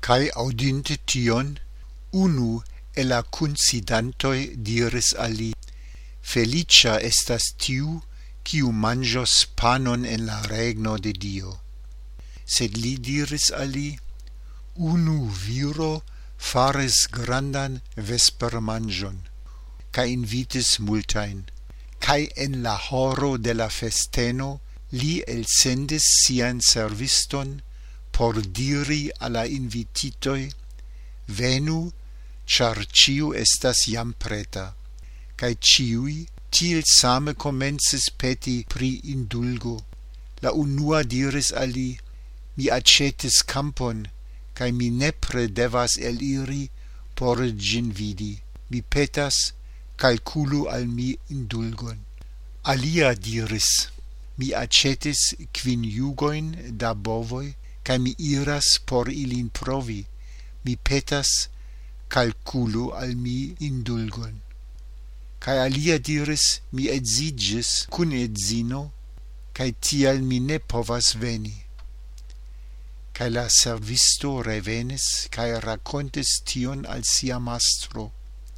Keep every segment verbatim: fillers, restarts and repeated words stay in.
Cae audinte tion, unu el la kunsidantoi diris al li: Felicia estas tiu, kiu mangios panon en la regno de Dio. Sed li diris al li: unu viro faris grandan vespermangion, cae invitis multain, cae en la horo de la festeno li elsendis sian serviston por diri alla invititoi: venu, char ciu estas jam preta. Cae ciui til same comencis peti pri indulgo. La unua diris al li: mi accetis campon, cae mi nepre devas eliri por gin vidi. Mi petas, calculu al mi indulgon. Alia diris: mi accetis quin jugoin da bovoi, cae mi iras por ilin provi. Mi petas, calculu al mi indulgon. Cae alia diris: mi edzigis cun edzino, cae tial mi ne povas veni. Cae la servisto revenis, cae racontis tion al sia mastro.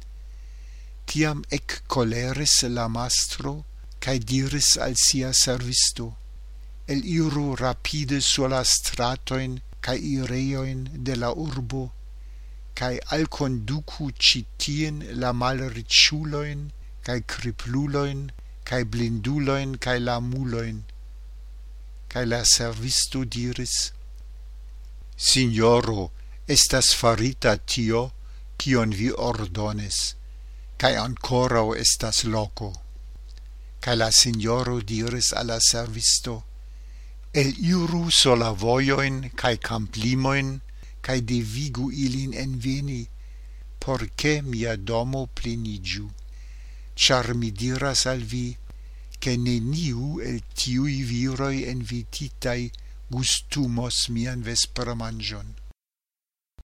Tiam ec coleris la mastro, cae diris al sia servisto: el iru rapide sur la stratoin cae ireioin de la urbo, cae alconducu citien la malriciuloin, cae cripluloin, cae blinduloin, cae la muloin. Cae la servisto diris: Signoro, estas farita tio, cion vi ordonis, cae ancorau estas loco. Cae la signoro diris alla servisto: el iru sola voioin cae camplimoin, cae devigu ilin enveni, porce mia domo plenigiu. Char mi diras al vi, che neniu el tiui viroi invititai gustumos mian vespermangion.